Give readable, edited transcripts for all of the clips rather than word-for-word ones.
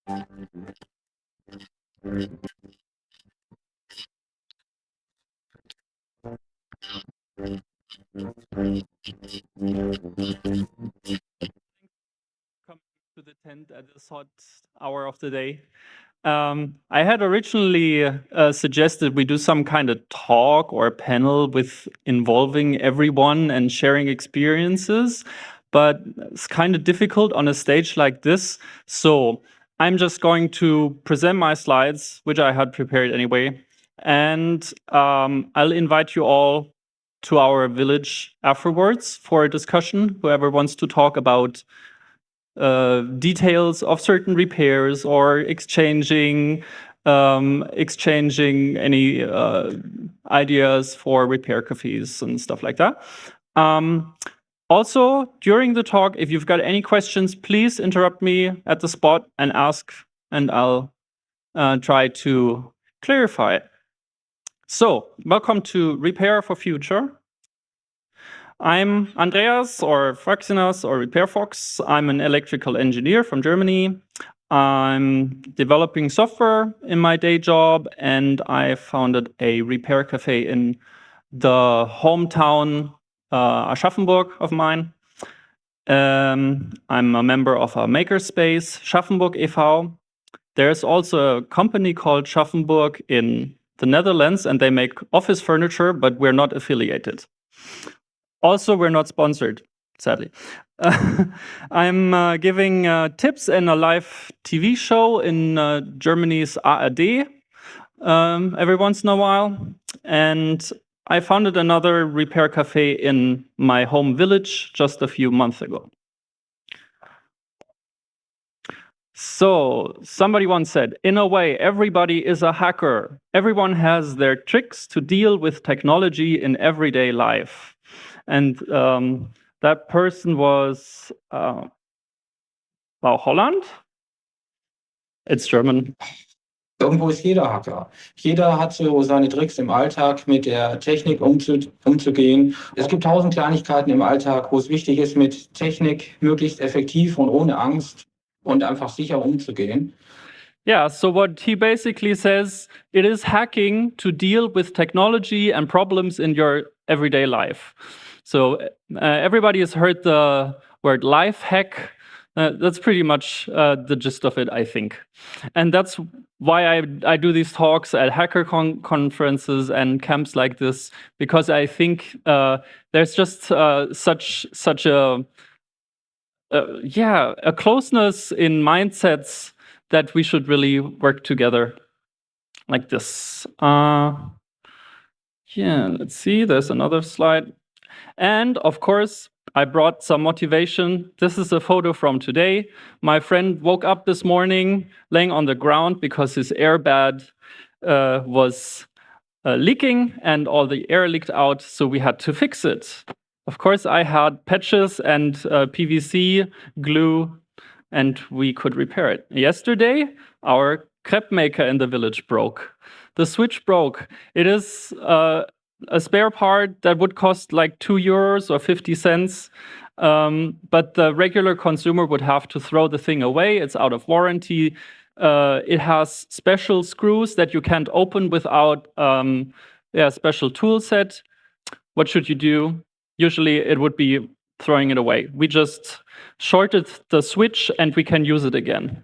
Come to the tent at this hot hour of the day. I had originally suggested we do some kind of talk or panel with involving everyone and sharing experiences, but it's kind of difficult on a stage like this. So I'm just going to present my slides, which I had prepared anyway, and I'll invite you all to our village afterwards for a discussion. Whoever wants to talk about details of certain repairs or exchanging any ideas for repair cafes and stuff like that. Also, during the talk, if you've got any questions, please interrupt me at the spot and ask, and I'll try to clarify it. So, welcome to Repair for Future. I'm Andreas, or Fraxinas, or RepairFox. I'm an electrical engineer from Germany. I'm developing software in my day job, and I founded a repair cafe in the hometown Aschaffenburg of mine. I'm a member of a makerspace, Schaffenburg e.V. There's also a company called Schaffenburg in the Netherlands, and they make office furniture, but we're not affiliated. Also, we're not sponsored, sadly. I'm giving tips in a live TV show in Germany's ARD every once in a while. And I founded another repair cafe in my home village just a few months ago. So somebody once said, in a way, everybody is a hacker. Everyone has their tricks to deal with technology in everyday life. And that person was Frau Holland. It's German. Irgendwo ist jeder Hacker. Jeder hat so seine Tricks im Alltag, mit der Technik umzugehen. Es gibt 1000 Kleinigkeiten im Alltag, wo es wichtig ist, mit Technik möglichst effektiv und ohne Angst und einfach sicher umzugehen. Yeah, so what he basically says, it is hacking to deal with technology and problems in your everyday life. So everybody has heard the word life hack. That's pretty much the gist of it, I think. And that's why I do these talks at hacker conferences and camps like this, because I think there's just such a closeness in mindsets that we should really work together like this. Let's see, there's another slide. And of course, I brought some motivation. This is a photo from today. My friend woke up this morning laying on the ground because his airbag was leaking and all the air leaked out, so we had to fix it. Of course, I had patches and PVC glue, and we could repair it. Yesterday, our crepe maker in the village broke. The switch broke. It is a spare part that would cost like €2 or 50 cents. But the regular consumer would have to throw the thing away. It's out of warranty. It has special screws that you can't open without a special tool set. What should you do? Usually it would be throwing it away. We just shorted the switch and we can use it again.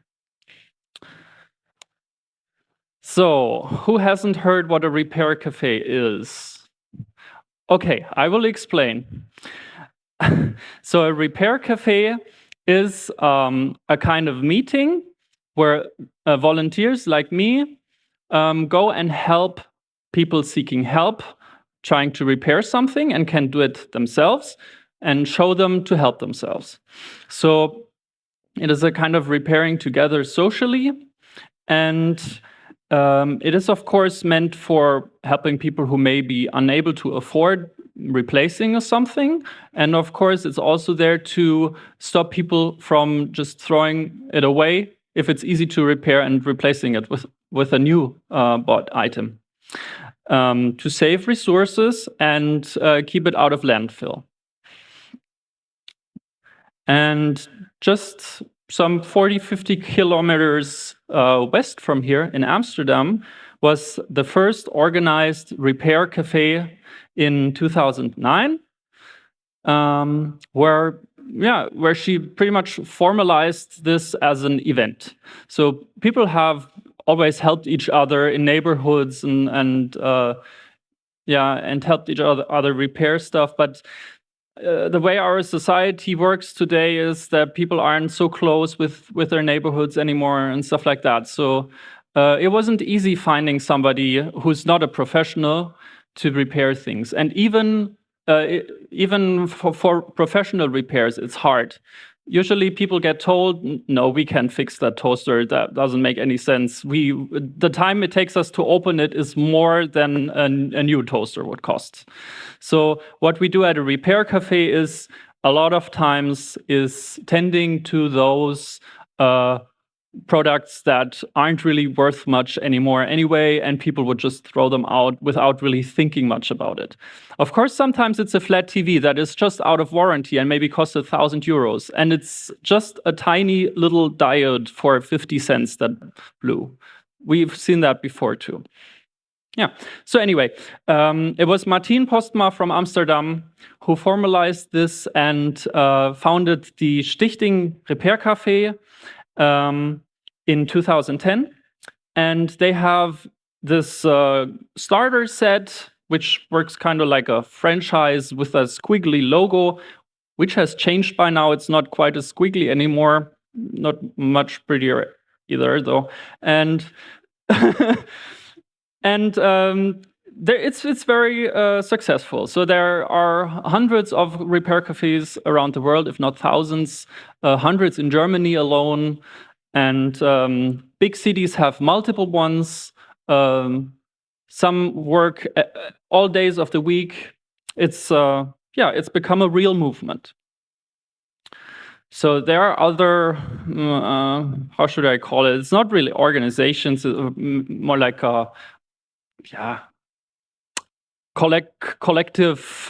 So, who hasn't heard what a repair cafe is? Okay, I will explain. So a repair cafe is a kind of meeting where volunteers like me go and help people seeking help, trying to repair something and can do it themselves, and show them to help themselves. So it is a kind of repairing together socially, and it is, of course, meant for helping people who may be unable to afford replacing something. And of course, it's also there to stop people from just throwing it away if it's easy to repair and replacing it with a new bought item. To save resources and keep it out of landfill. And just some 40, 50 kilometers west from here in Amsterdam, was the first organized repair cafe in 2009, where she pretty much formalized this as an event. So people have always helped each other in neighborhoods and helped each other repair stuff. But the way our society works today is that people aren't so close with their neighborhoods anymore and stuff like that. So it wasn't easy finding somebody who's not a professional to repair things. And even for professional repairs, it's hard. Usually people get told, no, we can't fix that toaster. That doesn't make any sense. The time it takes us to open it is more than a new toaster would cost. So what we do at a repair cafe is a lot of times is tending to those products that aren't really worth much anymore anyway, and people would just throw them out without really thinking much about it. Of course, sometimes it's a flat TV that is just out of warranty and maybe costs 1,000 euros, and it's just a tiny little diode for 50 cents that blew. We've seen that before too. Yeah, so anyway, it was Martin Postma from Amsterdam who formalized this and founded the Stichting Repair Café in 2010, and they have this starter set, which works kind of like a franchise with a squiggly logo, which has changed by now. It's not quite as squiggly anymore, not much prettier either, though. And it's very successful. So there are hundreds of repair cafes around the world, if not thousands, hundreds in Germany alone. And big cities have multiple ones. Some work all days of the week. It's become a real movement. So there are other, how should I call it? It's not really organizations, more like collective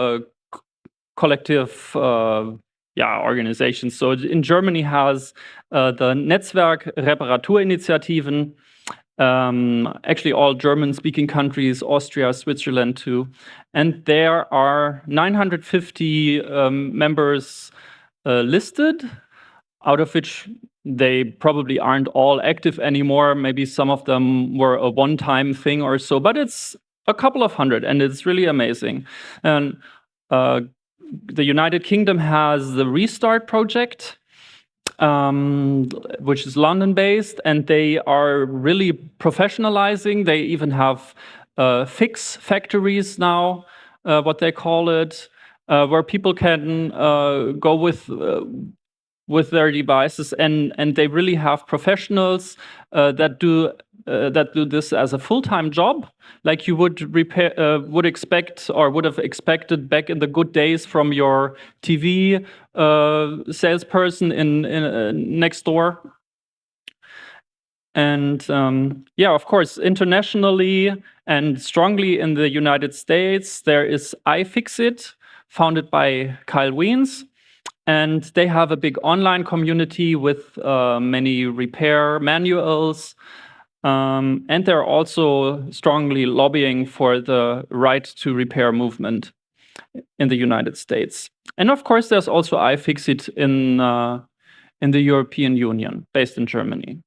organizations. So in Germany has the Netzwerk Reparaturinitiativen, actually all German-speaking countries, Austria, Switzerland too, and there are 950 members listed, out of which they probably aren't all active anymore. Maybe some of them were a one-time thing or so, but it's a couple of hundred, and it's really amazing. And the United Kingdom has the Restart Project, which is London-based, and they are really professionalizing. They even have fix factories now, what they call it, where people can go with their devices, and they really have professionals that do this as a full-time job, like you would expect or would have expected back in the good days from your TV salesperson in next door. And of course, internationally and strongly in the United States, there is iFixit, founded by Kyle Wiens. And they have a big online community with many repair manuals. And they're also strongly lobbying for the right to repair movement in the United States. And of course, there's also iFixit in the European Union, based in Germany.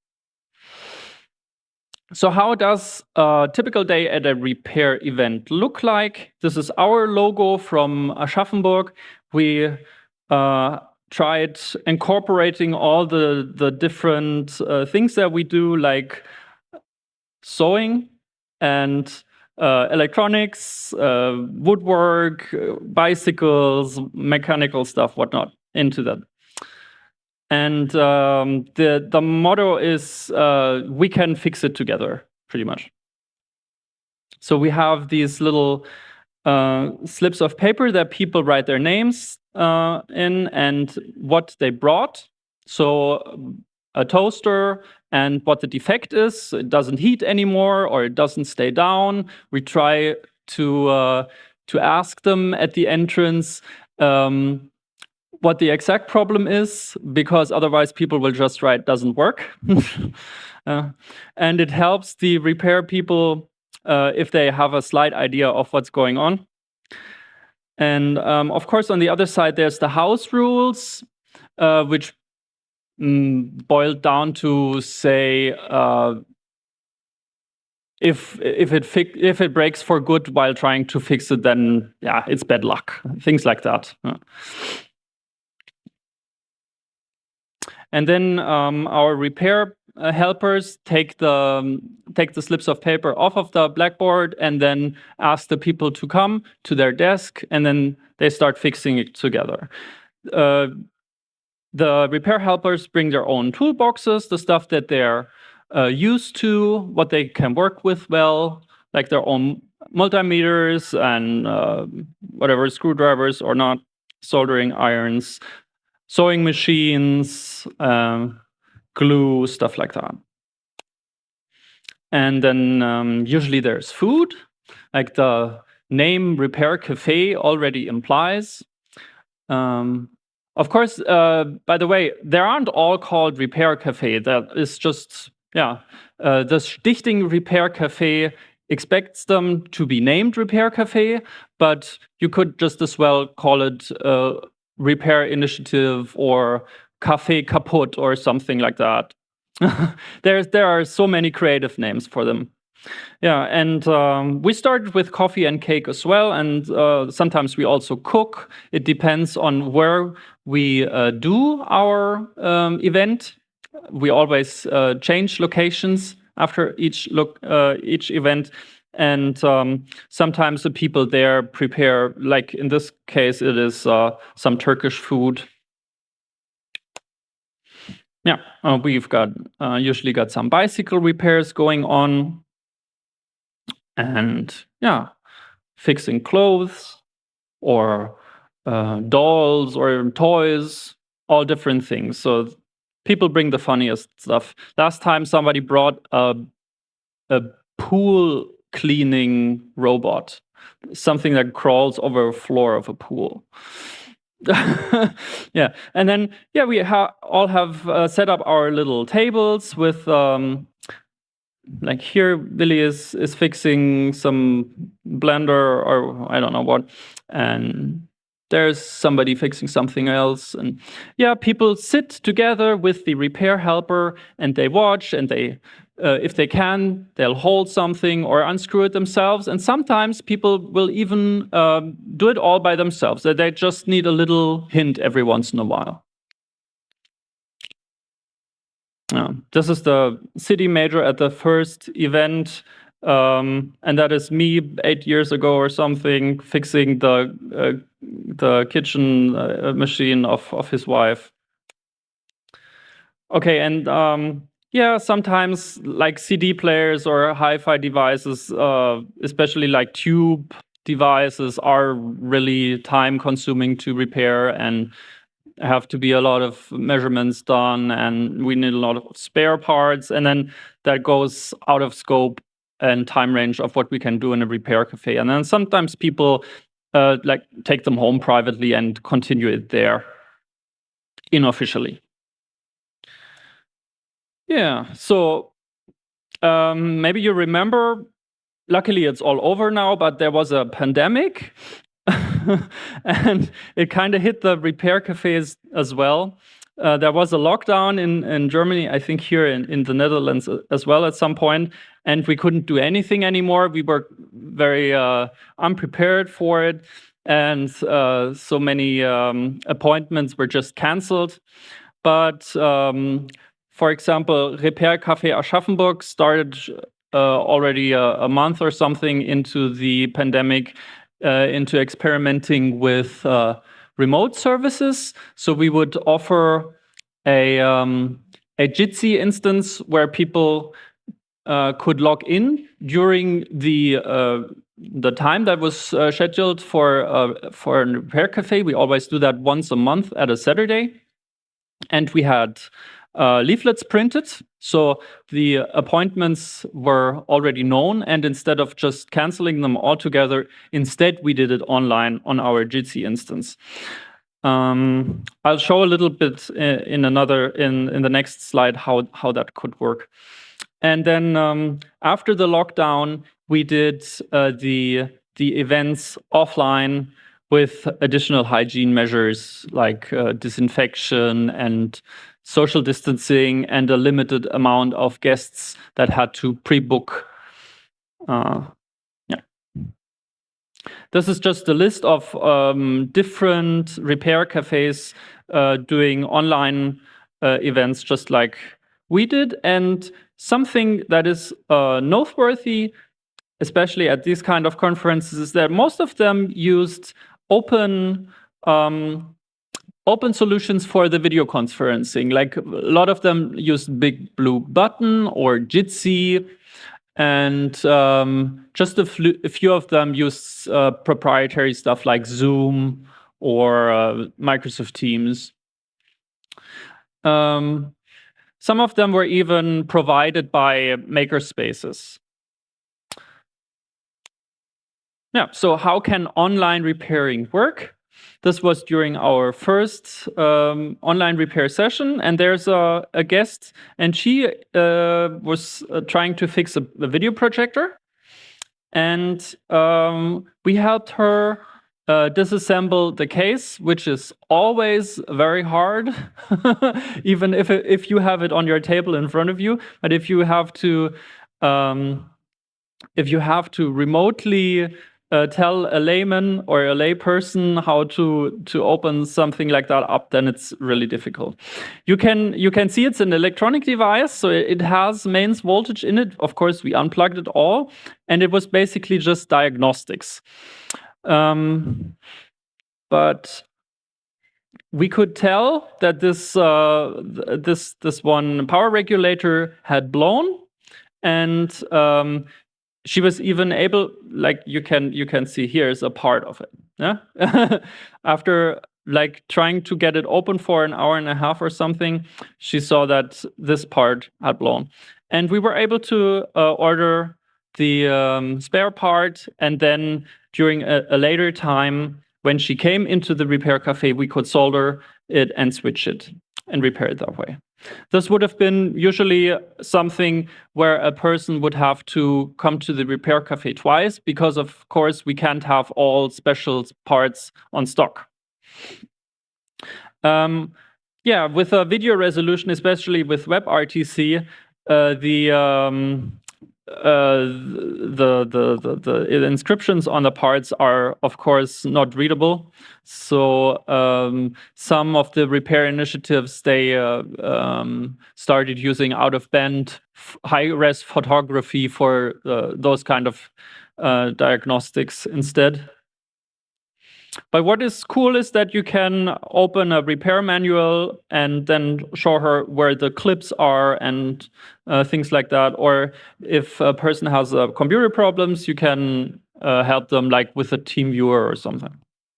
So how does a typical day at a repair event look like? This is our logo from Aschaffenburg. We tried incorporating all the different things that we do, like sewing and electronics, woodwork, bicycles, mechanical stuff, whatnot, into that. And the motto is we can fix it together, pretty much. So we have these little slips of paper that people write their names in and what they brought. So a toaster and what the defect is. It doesn't heat anymore, or it doesn't stay down. We try to ask them at the entrance what the exact problem is, because otherwise people will just write doesn't work. And it helps the repair people if they have a slight idea of what's going on. And of course, on the other side, there's the house rules, which boiled down to say if it breaks for good while trying to fix it, then yeah, it's bad luck. Things like that. And then our repair helpers take the slips of paper off of the blackboard and then ask the people to come to their desk, and then they start fixing it together. The repair helpers bring their own toolboxes, the stuff that they're used to, what they can work with well, like their own multimeters and whatever, screwdrivers or not, soldering irons, sewing machines, glue, stuff like that. And then usually there's food, like the name Repair Cafe already implies. Of course, by the way, they aren't all called Repair Cafe. That is just, the Stichting Repair Cafe expects them to be named Repair Cafe, but you could just as well call it Repair Initiative or Café Kaputt or something like that. There are so many creative names for them. Yeah, and we started with coffee and cake as well, and sometimes we also cook. It depends on where we do our event. We always change locations after each event, and sometimes the people there prepare, like in this case, it is some Turkish food. Yeah, we've got usually got some bicycle repairs going on. And yeah, fixing clothes or dolls or toys, all different things. So people bring the funniest stuff. Last time somebody brought a pool cleaning robot, something that crawls over a floor of a pool. Yeah, and then we all have set up our little tables with like here, Willy is fixing some blender or I don't know what, and there's somebody fixing something else. And yeah, people sit together with the repair helper and they watch, and they, if they can, they'll hold something or unscrew it themselves. And sometimes people will even do it all by themselves. They just need a little hint every once in a while. This is the city major at the first event, and that is me 8 years ago or something, fixing the kitchen machine of his wife. Okay, and sometimes like CD players or hi-fi devices, especially like tube devices, are really time-consuming to repair and have to be a lot of measurements done, and we need a lot of spare parts, and then that goes out of scope and time range of what we can do in a repair cafe. And then sometimes people like take them home privately and continue it there unofficially. Yeah, so maybe you remember, luckily it's all over now, but there was a pandemic. And it kind of hit the repair cafes as well. There was a lockdown in Germany, I think here in the Netherlands as well at some point, and we couldn't do anything anymore. We were very unprepared for it, and so many appointments were just canceled. But for example, Repair Café Aschaffenburg started already a month or something into the pandemic, into experimenting with remote services. So we would offer a Jitsi instance where people could log in during the time that was scheduled for a repair cafe. We always do that once a month at a Saturday, and we had leaflets printed, so the appointments were already known, and instead of just canceling them altogether, instead we did it online on our Jitsi instance. I'll show a little bit in the next slide how that could work. And then after the lockdown, we did the events offline with additional hygiene measures like disinfection and social distancing and a limited amount of guests that had to pre-book. This is just a list of different repair cafes doing online events just like we did. And something that is noteworthy, especially at these kind of conferences, is that most of them used open solutions for the video conferencing. Like a lot of them used Big Blue Button or Jitsi, and just a few of them use proprietary stuff like Zoom or Microsoft Teams. Some of them were even provided by makerspaces. Yeah, so how can online repairing work? This was during our first online repair session, and there's a guest, and she was trying to fix a video projector, and we helped her disassemble the case, which is always very hard, even if you have it on your table in front of you. But if you have to remotely tell a layman or a lay person how to open something like that up, then it's really difficult. You can see it's an electronic device, so it has mains voltage in it. Of course, we unplugged it all, and it was basically just diagnostics. But we could tell that this one power regulator had blown, and she was even able, like you can see here is a part of it. Yeah. After like trying to get it open for an hour and a half or something, she saw that this part had blown, and we were able to order the spare part, and then during a later time, when she came into the repair cafe, we could solder it and switch it and repair it that way. This would have been usually something where a person would have to come to the repair cafe twice, because of course we can't have all special parts on stock. Yeah, with a video resolution, especially with WebRTC, the inscriptions on the parts are, of course, not readable. So some of the repair initiatives, they started using out-of-band high-res photography for those kind of diagnostics instead. But what is cool is that you can open a repair manual and then show her where the clips are and things like that. Or if a person has computer problems, you can help them like with a team viewer or something.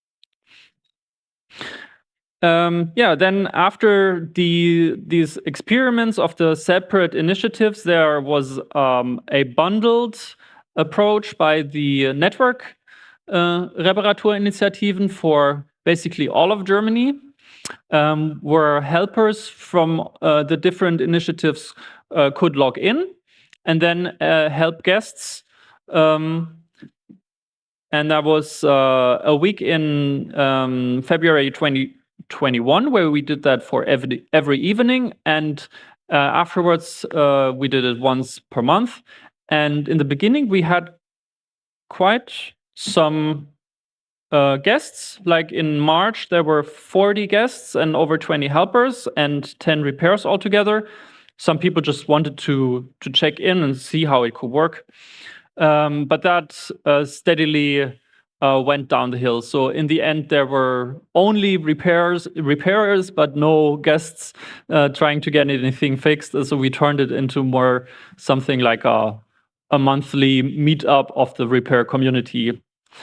Yeah, then after these experiments of the separate initiatives, there was a bundled approach by the network Reparaturinitiativen for basically all of Germany, where helpers from the different initiatives could log in and then help guests. And that was a week in February 2021, where we did that for every evening. And afterwards, we did it once per month. And in the beginning, we had quite some guests. Like in March, there were 40 guests and over 20 helpers and 10 repairs altogether. Some people just wanted to check in and see how it could work. But that steadily went down the hill. So in the end, there were only repairers, but no guests trying to get anything fixed. So we turned it into more something like a monthly meetup of the repair community.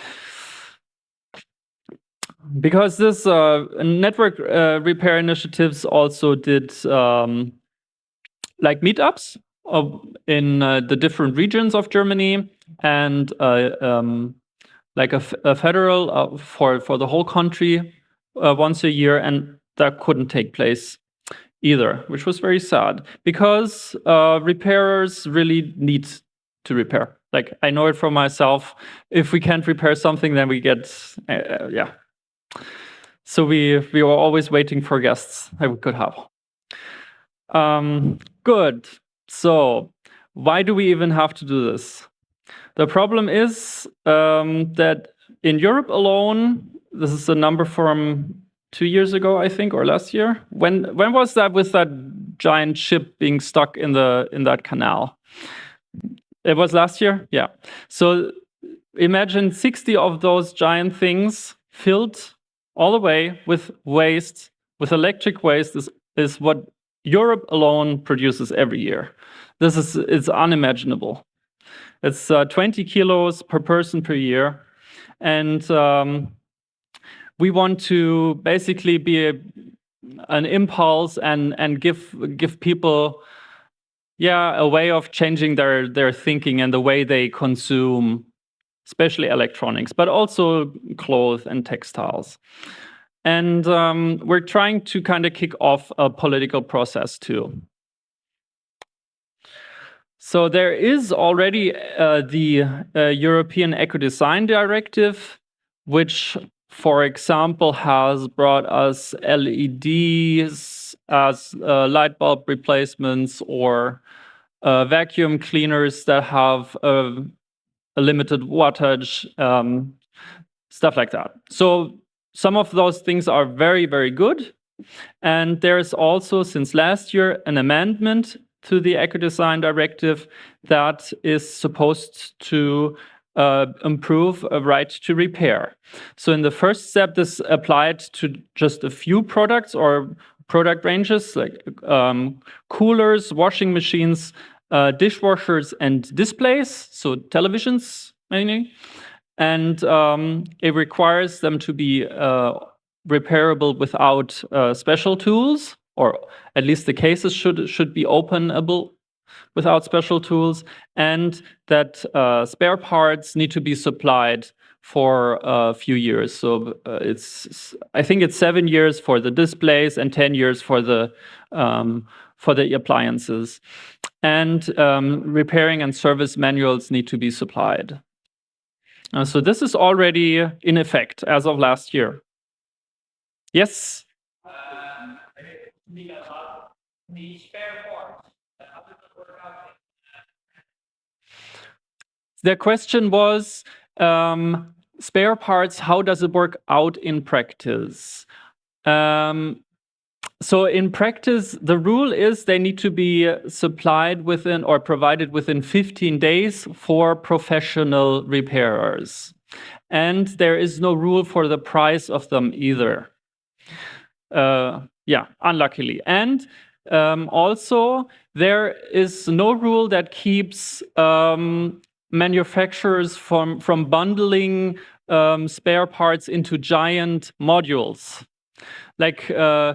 Because this network repair initiatives also did like meetups in the different regions of Germany, and like a federal for the whole country once a year, and that couldn't take place either, which was very sad because repairers really need to repair. Like, I know it from myself. If we can't repair something, then we get, yeah. So we were always waiting for guests that we could have. Good. So why do we even have to do this? The problem is that in Europe alone, this is a number from 2 years ago, I think, or last year. When was that with that giant ship being stuck in that canal? It was last year? Yeah. So imagine 60 of those giant things filled all the way with waste, with electric waste, is what Europe alone produces every year. It's unimaginable. It's 20 kilos per person per year. And we want to basically be an impulse and give people, a way of changing their thinking and the way they consume, especially electronics, but also clothes and textiles. And we're trying to kind of kick off a political process too. So there is already the European Eco-Design Directive, which, for example, has brought us LEDs as light bulb replacements, or vacuum cleaners that have a limited wattage, stuff like that. So some of those things are very, very good. And there's also, since last year, an amendment to the Eco-Design Directive that is supposed to improve a right to repair. So in the first step, this applied to just a few products or product ranges, like coolers, washing machines, dishwashers, and displays, so televisions mainly. And it requires them to be repairable without special tools, or at least the cases should be openable without special tools, and that spare parts need to be supplied for a few years. So I think it's 7 years for the displays and 10 years for the appliances. And repairing and service manuals need to be supplied. So this is already in effect as of last year. Yes? The spare parts. How does it work out? The question was, spare parts, how does it work out in practice? So in practice, the rule is they need to be supplied within or provided within 15 days for professional repairers. And there is no rule for the price of them either. Unluckily. And also, there is no rule that keeps manufacturers from bundling spare parts into giant modules. Like,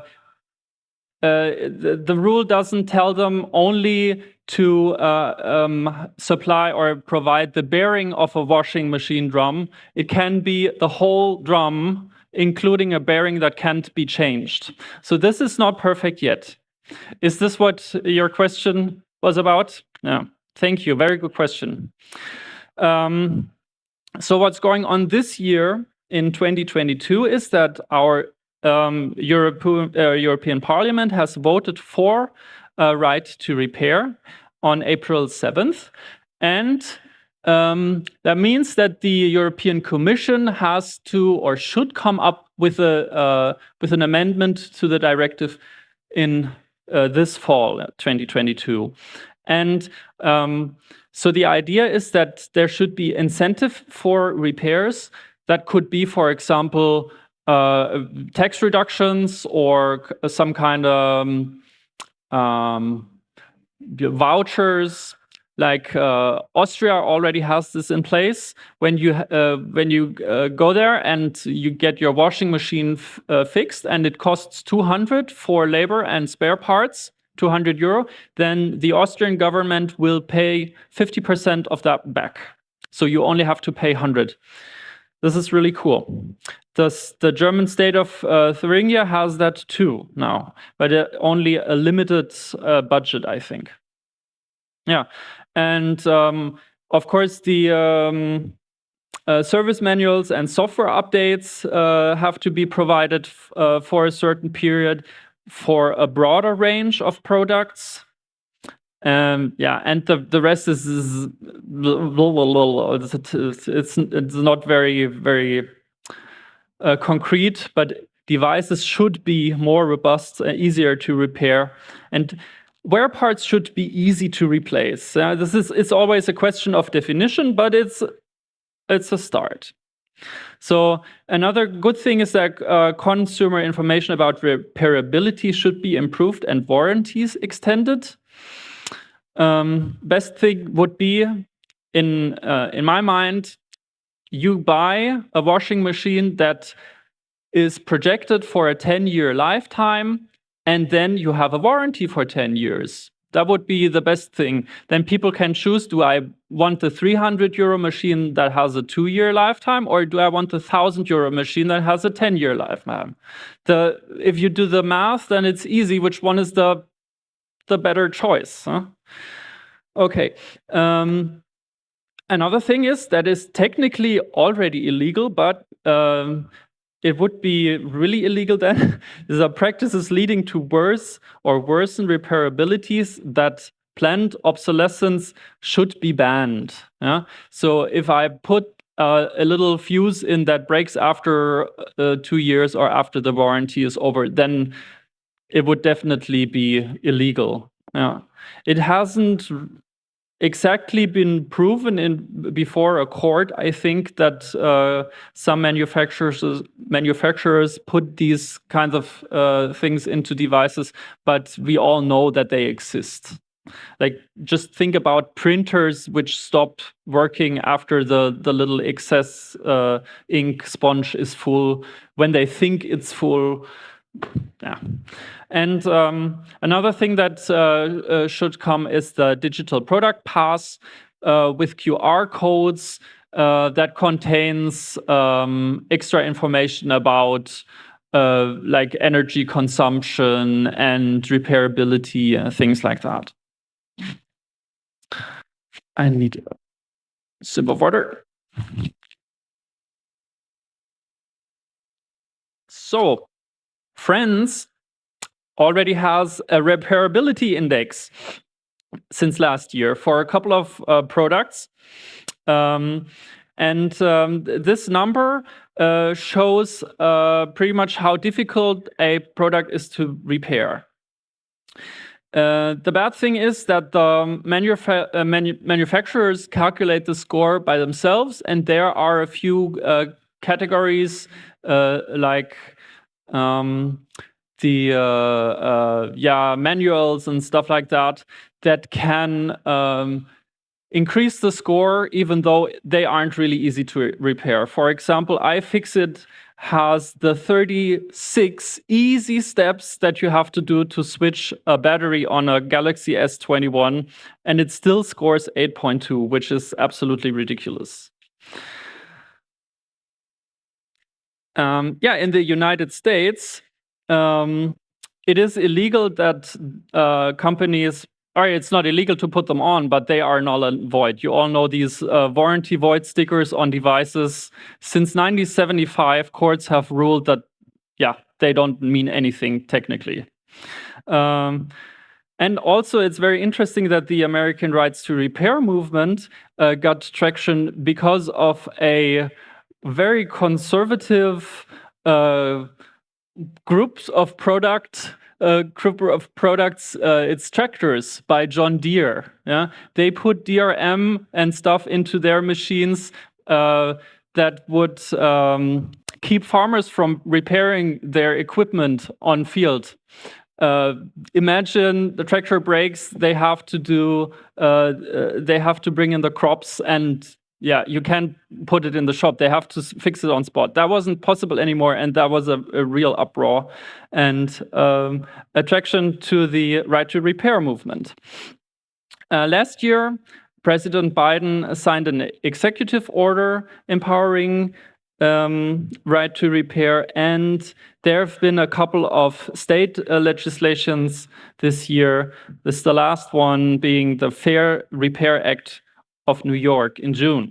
the rule doesn't tell them only to supply or provide the bearing of a washing machine drum. It can be the whole drum, including a bearing that can't be changed. So this is not perfect yet. Is this what your question was about? Yeah, thank you. Very good question. So what's going on this year in 2022 is that our European Parliament has voted for a right to repair on April 7th. And that means that the European Commission has to or should come up with an amendment to the directive in this fall, 2022. And so the idea is that there should be incentive for repairs. That could be, for example, tax reductions or some kind of vouchers. Like Austria already has this in place. When you go there and you get your washing machine fixed and it costs 200 for labor and spare parts, 200 euro, then the Austrian government will pay 50% of that back. So you only have to pay 100. This is really cool. The German state of Thuringia has that too now, but only a limited budget, I think. Yeah, and of course the service manuals and software updates have to be provided for a certain period for a broader range of products. Yeah, and the rest is it's not very concrete, but devices should be more robust, easier to repair, and wear parts should be easy to replace. It's always a question of definition, but it's a start. So another good thing is that consumer information about repairability should be improved and warranties extended. Best thing would be, in my mind, you buy a washing machine that is projected for a 10-year lifetime, and then you have a warranty for 10 years. That would be the best thing. Then people can choose, do I want the 300 euro machine that has a 2-year lifetime, or do I want the 1,000 euro machine that has a 10-year lifetime? If you do the math, then it's easy which one is the better choice. Huh? Okay. Another thing is that is technically already illegal, but it would be really illegal then. These are practices leading to worse or worsen repairabilities that planned obsolescence should be banned. Yeah? So if I put a little fuse in that breaks after 2 years or after the warranty is over, then it would definitely be illegal. Yeah. It hasn't exactly been proven before a court, I think, that some manufacturers put these kinds of things into devices, but we all know that they exist. Like, just think about printers which stop working after the little excess ink sponge is full, when they think it's full. Yeah. And another thing that should come is the digital product pass with QR codes that contains extra information about like energy consumption and repairability and things like that. I need a sip of water. So, France already has a repairability index since last year for a couple of products. This number shows pretty much how difficult a product is to repair. The bad thing is that the manufacturers calculate the score by themselves, and there are a few categories like the manuals and stuff like that can increase the score, even though they aren't really easy to repair. For example, iFixit has the 36 easy steps that you have to do to switch a battery on a Galaxy S21, and it still scores 8.2, which is absolutely ridiculous. In the United States, it is illegal that companies, or it's not illegal to put them on, but they are null and void. You all know these warranty void stickers on devices. Since 1975, courts have ruled that, they don't mean anything technically. And also, it's very interesting that the American Rights to Repair movement got traction because of a very conservative group of products. It's tractors by John Deere. Yeah, they put DRM and stuff into their machines that would keep farmers from repairing their equipment on field. Imagine the tractor breaks. They have to bring in the crops, and you can't put it in the shop. They have to fix it on spot. That wasn't possible anymore, and that was a real uproar and attraction to the right to repair movement. Last year, President Biden signed an executive order empowering right to repair, and there have been a couple of state legislations this year. This is the last one being the Fair Repair Act of New York in June.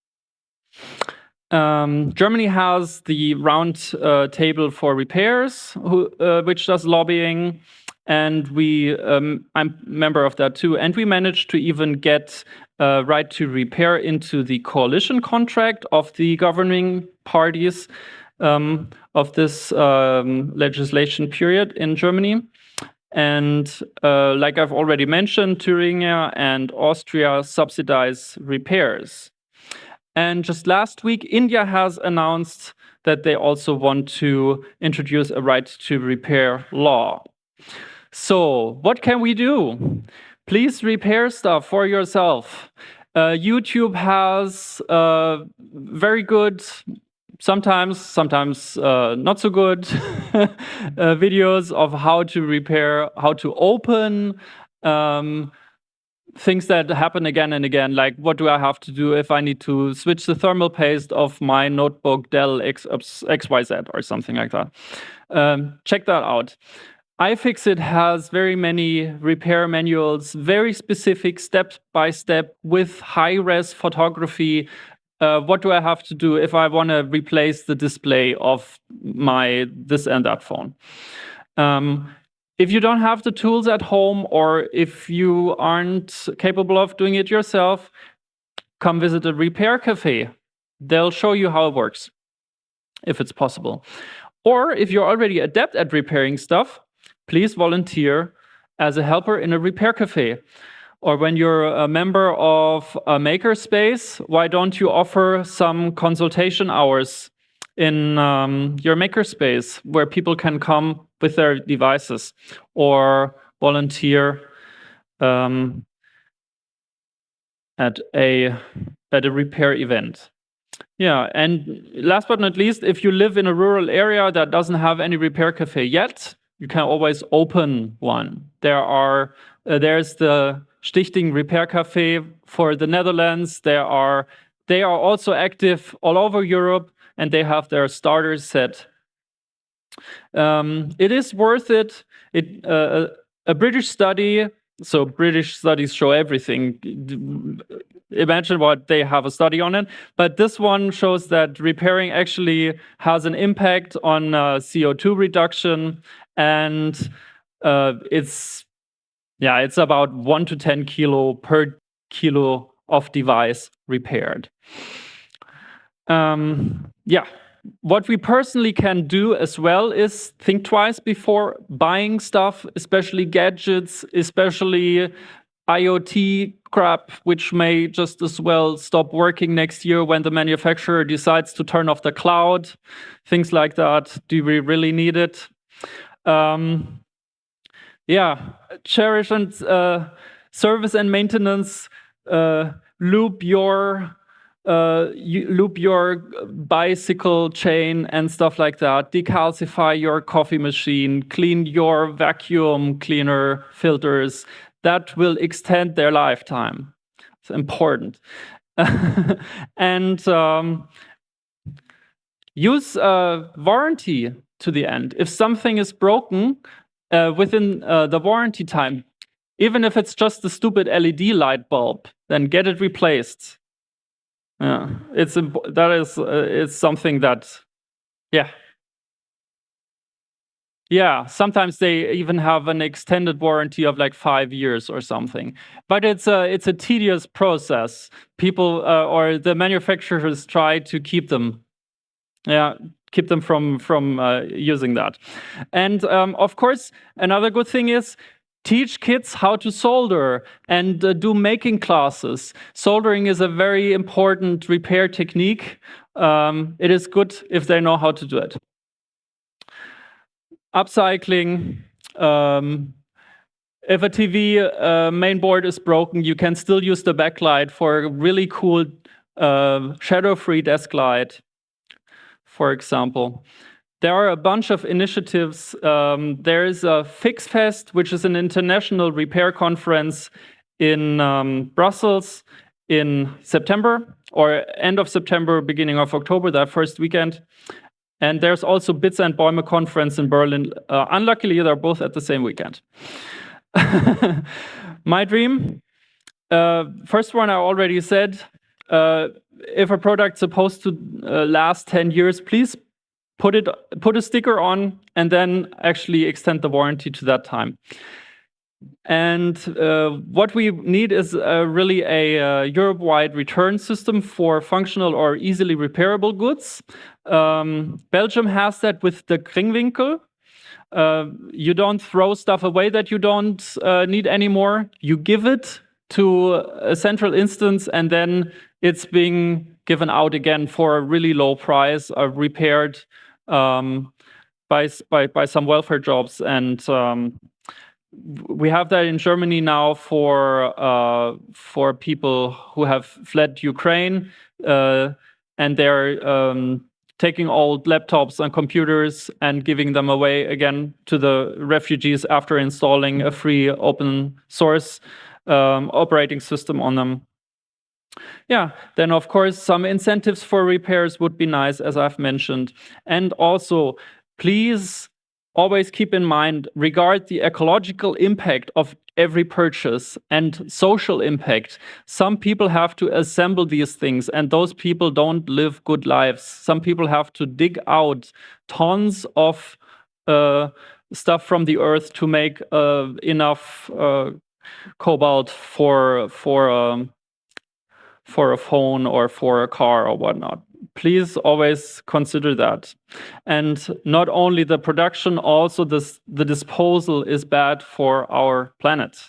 Germany has the Round Table for Repairs, which does lobbying, and I'm a member of that too. And we managed to even get right to repair into the coalition contract of the governing parties of this legislation period in Germany. And like I've already mentioned, Thuringia and Austria subsidize repairs. And just last week, India has announced that they also want to introduce a right to repair law. So what can we do? Please repair stuff for yourself. YouTube has very good, sometimes not so good videos of how to repair, how to open things that happen again and again, like what do I have to do if I need to switch the thermal paste of my notebook Dell XYZ or something like that. Check that out. iFixit has very many repair manuals, very specific step-by-step with high-res photography. What do I have to do if I want to replace the display of my this and that phone? If you don't have the tools at home, or if you aren't capable of doing it yourself, come visit a repair cafe. They'll show you how it works, if it's possible. Or if you're already adept at repairing stuff, please volunteer as a helper in a repair cafe. Or when you're a member of a makerspace, why don't you offer some consultation hours in your makerspace where people can come with their devices, or volunteer at a repair event. Yeah, and last but not least, if you live in a rural area that doesn't have any repair cafe yet, you can always open one. There's the Stichting Repair Cafe for the Netherlands. They are also active all over Europe, and they have their starter set. It is worth it. A British study, so British studies show everything. Imagine what they have a study on it. But this one shows that repairing actually has an impact on CO2 reduction, and it's about 1 to 10 kilo per kilo of device repaired. What we personally can do as well is think twice before buying stuff, especially gadgets, especially IoT crap, which may just as well stop working next year when the manufacturer decides to turn off the cloud, things like that. Do we really need it? Cherish and service and maintenance, loop your bicycle chain and stuff like that. Decalcify your coffee machine, clean your vacuum cleaner filters. That will extend their lifetime. It's important. And use warranty to the end. If something is broken within the warranty time, even if it's just a stupid LED light bulb, then get it replaced. Yeah, it's something that, sometimes they even have an extended warranty of like 5 years or something. But it's a tedious process. People or the manufacturers try to keep them from using that. And of course, another good thing is teach kids how to solder and do making classes. Soldering is a very important repair technique. It is good if they know how to do it. Upcycling. If a TV mainboard is broken, you can still use the backlight for a really cool shadow-free desk light, for example. There are a bunch of initiatives. There is a FixFest, which is an international repair conference in Brussels in September. or end of September, beginning of October, that first weekend. And there's also Bits and Bäume conference in Berlin. Unluckily, they're both at the same weekend. My dream, first one I already said, if a product's supposed to last 10 years, please put a sticker on and then actually extend the warranty to that time. And what we need is really a Europe-wide return system for functional or easily repairable goods. Belgium has that with the Kringwinkel. You don't throw stuff away that you don't need anymore. You give it to a central instance, and then it's being given out again for a really low price, repaired by some welfare jobs. And we have that in Germany now for people who have fled Ukraine, and they're taking old laptops and computers and giving them away again to the refugees after installing a free open source operating system on them. Yeah, then of course some incentives for repairs would be nice, as I've mentioned. And also, please always keep in mind, regard the ecological impact of every purchase and social impact. Some people have to assemble these things, and those people don't live good lives. Some people have to dig out tons of stuff from the earth to make enough cobalt for a phone or for a car or whatnot. Please always consider that. And not only the production, also the disposal is bad for our planet.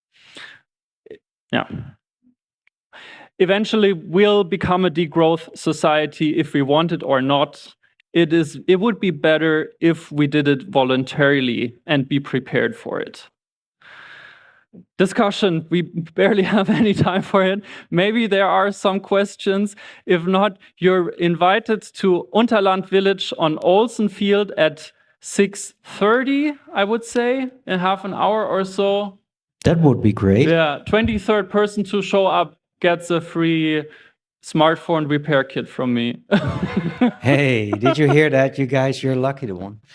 Yeah. Eventually, we'll become a degrowth society if we want it or not. It would be better if we did it voluntarily and be prepared for it. Discussion, we barely have any time for it. Maybe there are some questions. If not, you're invited to Unterland Village on Olsen Field at 6:30, I would say, in half an hour or so. That would be great. Yeah, 23rd person to show up gets a free smartphone repair kit from me. Hey, did you hear that, you guys? You're lucky the one.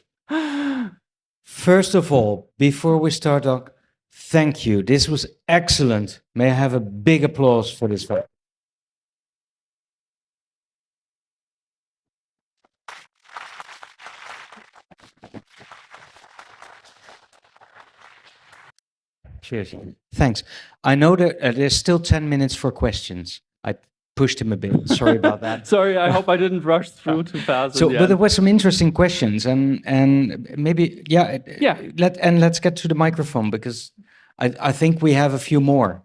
First of all, before we start, thank you. This was excellent. May I have a big applause for this one? Cheers. Thanks. I know that there's still 10 minutes for questions. I pushed him a bit. Sorry about that. Sorry, I hope I didn't rush through too fast. So, but there were some interesting questions, and maybe let's get to the microphone, because I think we have a few more.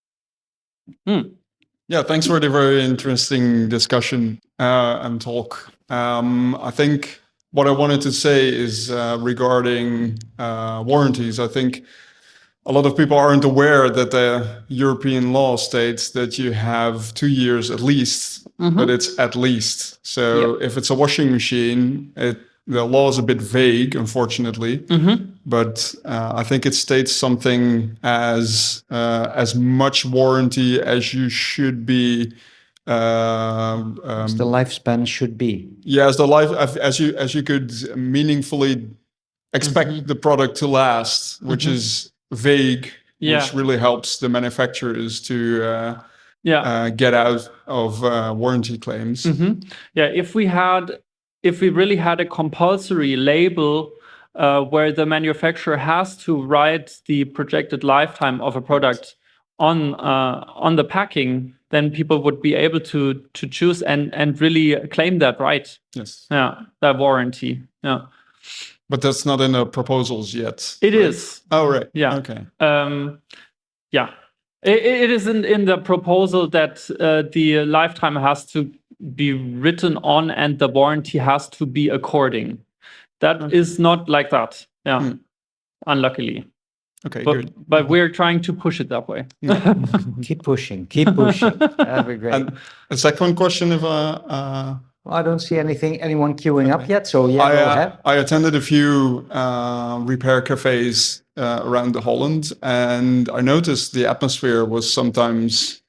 Yeah, thanks for the very interesting discussion and talk. I think what I wanted to say is regarding warranties. I think a lot of people aren't aware that the European law states that you have 2 years at least, but it's at least. So if it's a washing machine, the law is a bit vague, unfortunately. But I think it states something as much warranty as you should be. As the lifespan should be. Yeah, as you could meaningfully expect the product to last, which is vague, which really helps the manufacturers to get out of warranty claims. Yeah, if we really had a compulsory label where the manufacturer has to write the projected lifetime of a product on the packing, then people would be able to choose and really claim that right. Yes. Yeah, that warranty. Yeah. But that's not in the proposals yet. It is. Oh, right. Yeah. Okay. Yeah. It is in the proposal that the lifetime has to be written on and the warranty has to be according. That is not like that. Yeah. Unluckily. Okay, good. But we're trying to push it that way. Keep pushing. Keep pushing. That'd be great. And a second question, if I don't see anyone queuing up yet, so go ahead. I attended a few repair cafes around Holland, and I noticed the atmosphere was sometimes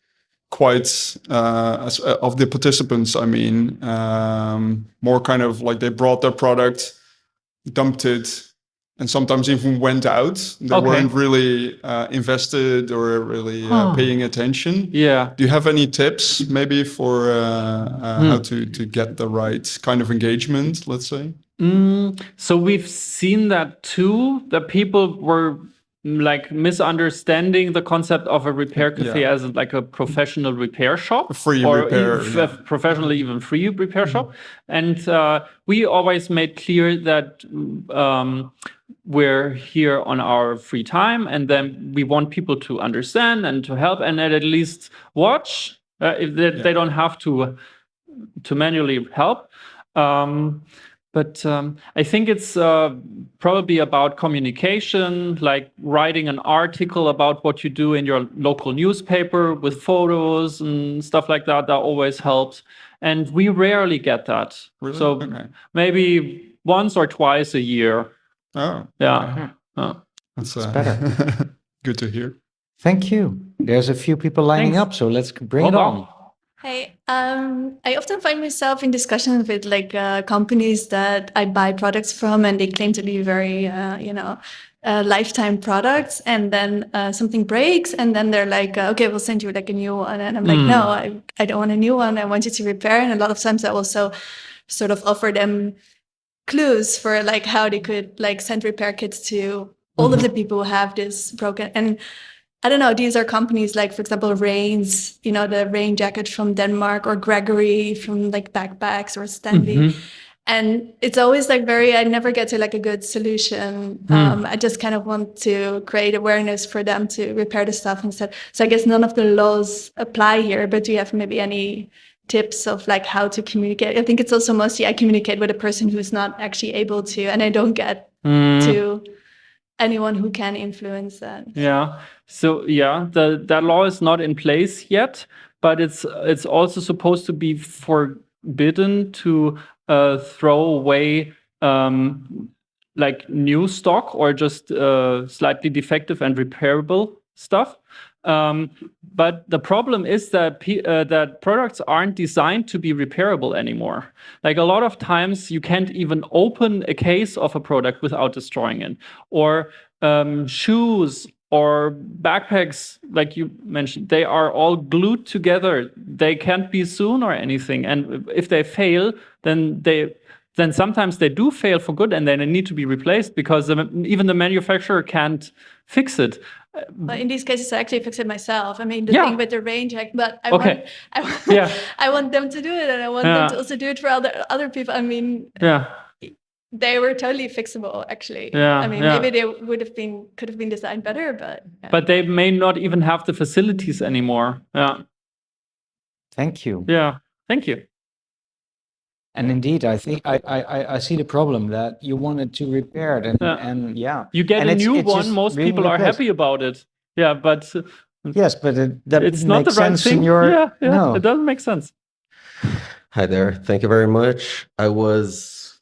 quite of the participants. I mean, more kind of like they brought their product, dumped it, and sometimes even went out. They weren't really invested or really paying attention. Yeah. Do you have any tips maybe for how to get the right kind of engagement, let's say? So we've seen that too, that people were like misunderstanding the concept of a repair cafe as like a professional repair shop, free or repair, professionally even free repair shop. And we always made clear that we're here on our free time, and then we want people to understand and to help, and at least watch if they don't have to manually help. But I think it's probably about communication, like writing an article about what you do in your local newspaper with photos and stuff like that. That always helps. And we rarely get that. Really? So maybe once or twice a year. Oh. Yeah. That's better. Good to hear. Thank you. There's a few people lining up, so let's bring it on. Hey, I often find myself in discussions with like companies that I buy products from, and they claim to be very, lifetime products, and then something breaks, and then they're like, okay, we'll send you like a new one, and I'm like, no, I don't want a new one. I want you to repair. And a lot of times I also sort of offer them clues for like how they could like send repair kits to all of the people who have this broken. And I don't know, these are companies like, for example, Rains, the rain jacket from Denmark, or Gregory from like Backpacks, or Stanley. And it's always like I never get to like a good solution. I just kind of want to create awareness for them to repair the stuff instead. So I guess none of the laws apply here, but do you have maybe any tips of like how to communicate? I think it's also mostly I communicate with a person who's not actually able to, and I don't get to anyone who can influence that. Yeah. So that law is not in place yet, but it's also supposed to be forbidden to throw away like new stock or just slightly defective and repairable stuff. But the problem is that that products aren't designed to be repairable anymore. Like a lot of times you can't even open a case of a product without destroying it. Or shoes or backpacks, like you mentioned, they are all glued together. They can't be sewn or anything. And if they fail, then sometimes they do fail for good, and then they need to be replaced because even the manufacturer can't fix it. But in these cases, I actually fix it myself. I mean, the thing with the range, but I want them to do it, and I want them to also do it for other people. I mean, they were totally fixable, actually. I mean, maybe they could have been designed better, but they may not even have the facilities anymore. Yeah. Thank you. Yeah. Thank you. And indeed, I think I see the problem that you wanted to repair it, and you get a new one. Most people are happy about it. Yeah, but yes, but that it's not the right thing. No, it doesn't make sense. Hi there. Thank you very much. I was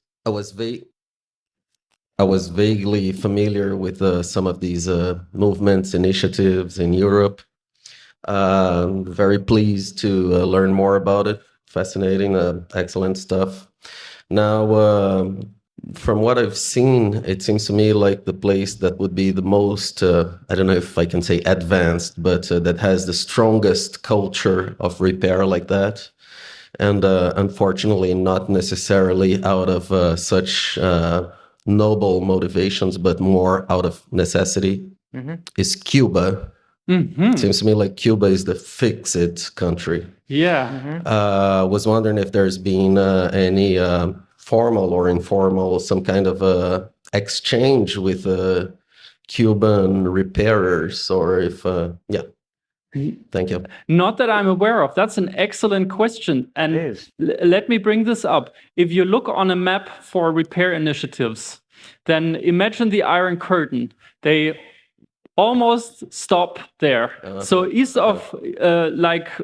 vaguely familiar with some of these movements, initiatives in Europe. Very pleased to learn more about it. Fascinating, excellent stuff. Now, from what I've seen, it seems to me like the place that would be the most, I don't know if I can say advanced, but that has the strongest culture of repair like that. And unfortunately, not necessarily out of such noble motivations, but more out of necessity, is Cuba. It seems to me like Cuba is the fix-it country. Yeah. Was wondering if there's been any formal or informal, some kind of exchange with Cuban repairers, or if, Thank you. Not that I'm aware of. That's an excellent question. And let me bring this up. If you look on a map for repair initiatives, then imagine the Iron Curtain. They almost stop there. So east of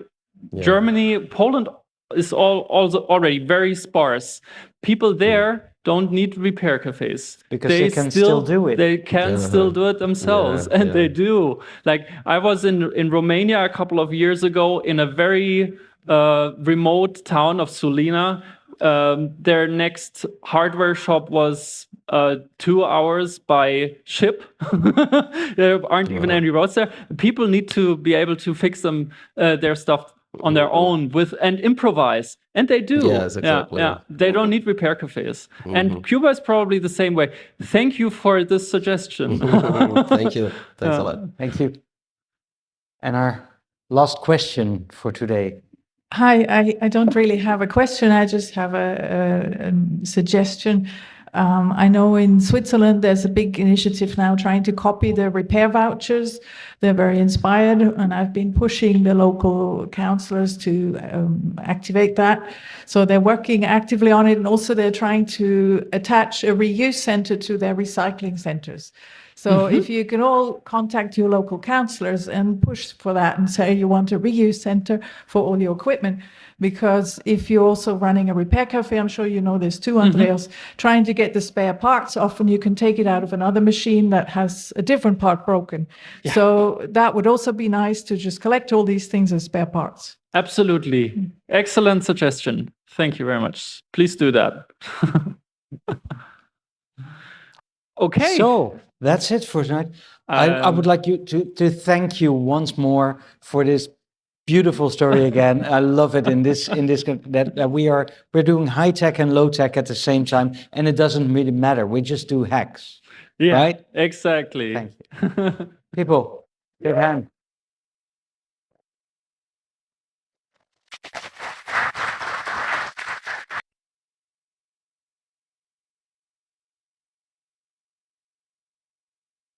Germany, Poland is also already very sparse. People there don't need repair cafes Because they can still do it. They can still do it themselves, and they do. Like I was in Romania a couple of years ago in a very remote town of Sulina. Their next hardware shop was 2 hours by ship. There aren't even any roads there. People need to be able to fix their stuff on their own and improvise, and they do. Yes, exactly. Yeah. They don't need repair cafes, and Cuba is probably the same way. Thank you for this suggestion. Thank you. Thanks a lot. Thank you. And our last question for today. Hi, I don't really have a question. I just have a suggestion. I know in Switzerland, there's a big initiative now trying to copy the repair vouchers. They're very inspired, and I've been pushing the local councillors to activate that. So they're working actively on it, and also they're trying to attach a reuse center to their recycling centers. So if you can all contact your local councillors and push for that and say you want a reuse center for all your equipment, because if you're also running a repair cafe, I'm sure you know this too, Andreas, trying to get the spare parts, often you can take it out of another machine that has a different part broken. Yeah. So that would also be nice to just collect all these things as spare parts. Absolutely. Excellent suggestion. Thank you very much. Please do that. Okay. So that's it for tonight. I would like you to thank you once more for this beautiful story again. I love it in this that we're doing high tech and low tech at the same time, and it doesn't really matter. We just do hacks. Yeah, right? Exactly. Thank you. People, good hand.